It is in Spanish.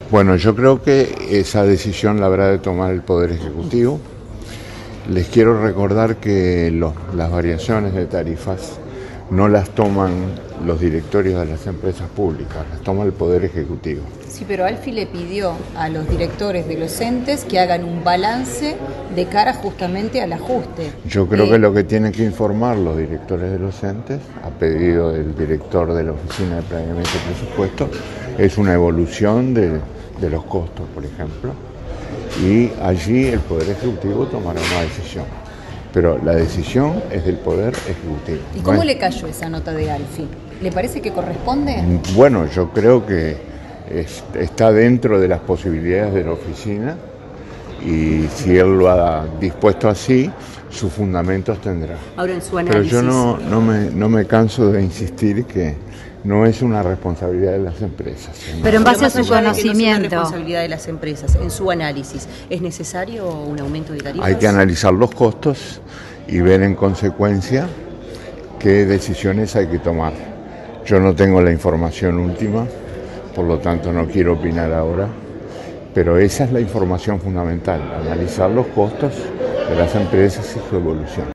Bueno, yo creo que esa decisión la habrá de tomar el Poder Ejecutivo. Les quiero recordar que las variaciones de tarifas no las toman los directorios de las empresas públicas, las toma el Poder Ejecutivo. Sí, pero Alfi le pidió a los directores de los entes que hagan un balance de cara justamente al ajuste. Yo creo que lo que tienen que informar los directores de los entes, a pedido del director de la Oficina de Planeamiento y Presupuesto, es una evolución de los costos, por ejemplo, y allí el Poder Ejecutivo tomará una decisión. Pero la decisión es del Poder Ejecutivo. ¿Y cómo le cayó esa nota de Alfi? ¿Le parece que corresponde? Bueno, yo creo que está dentro de las posibilidades de la oficina y si él lo ha dispuesto así, sus fundamentos tendrá. Ahora en su análisis. Pero yo no me canso de insistir que no es una responsabilidad de las empresas. Pero en base a su conocimiento. No es una responsabilidad de las empresas. En su análisis, ¿es necesario un aumento de tarifas? Hay que analizar los costos y ver en consecuencia qué decisiones hay que tomar. Yo no tengo la información última, por lo tanto no quiero opinar ahora, pero esa es la información fundamental, analizar los costos de las empresas y su evolución.